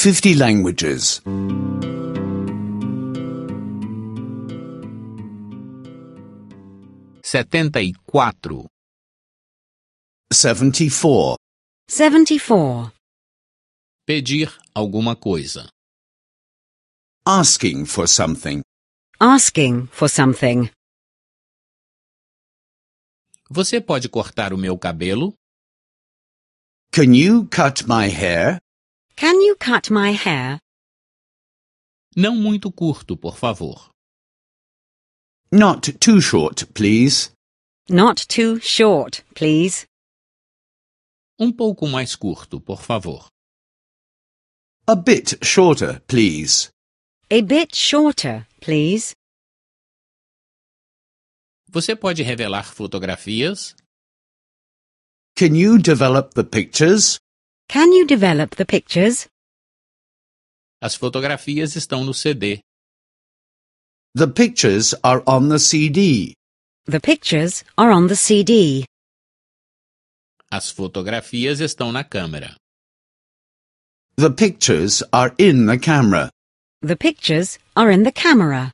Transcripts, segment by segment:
50 languages. 74. 74. 74. Pedir alguma coisa. Asking for something. Asking for something. Você pode cortar o meu cabelo? Can you cut my hair? Can you cut my hair? Não muito curto, por favor. Not too short, please. Not too short, please. Um pouco mais curto, por favor. A bit shorter, please. A bit shorter, please. Você pode revelar fotografias? Can you develop the pictures? Can you develop the pictures? As fotografias estão no CD. The pictures are on the CD. The pictures are on the CD. As fotografias estão na câmera. The pictures are in the camera. The pictures are in the camera.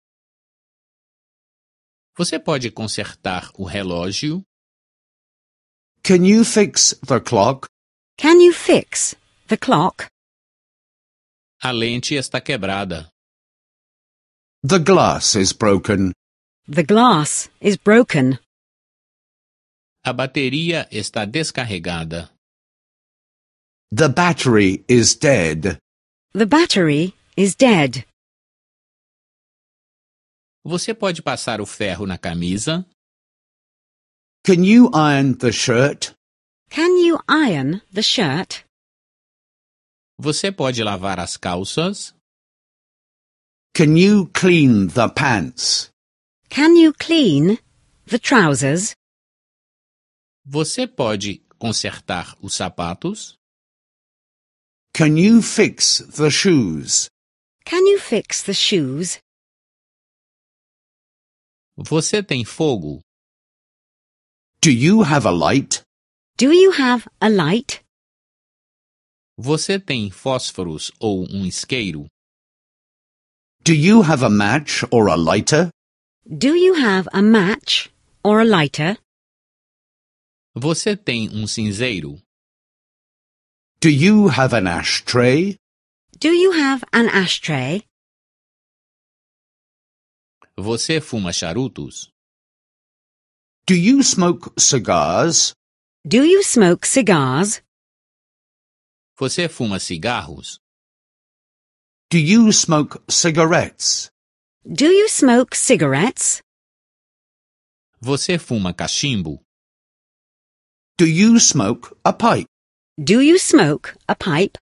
Você pode consertar o relógio? Can you fix the clock? Can you fix the clock? A lente está quebrada. The glass is broken. The glass is broken. A bateria está descarregada. The battery is dead. The battery is dead. Você pode passar o ferro na camisa? Can you iron the shirt? Can you iron the shirt? Você pode lavar as calças? Can you clean the pants? Can you clean the trousers? Você pode consertar os sapatos? Can you fix the shoes? Can you fix the shoes? Você tem fogo? Do you have a light? Do you have a light? Você tem fósforos ou um isqueiro? Do you have a match or a lighter? Do you have a match or a lighter? Você tem um cinzeiro? Do you have an ashtray? Do you have an ashtray? Você fuma charutos? Do you smoke cigars? Do you smoke cigars? Você fuma cigarros? Do you smoke cigarettes? Do you smoke cigarettes? Você fuma cachimbo? Do you smoke a pipe? Do you smoke a pipe?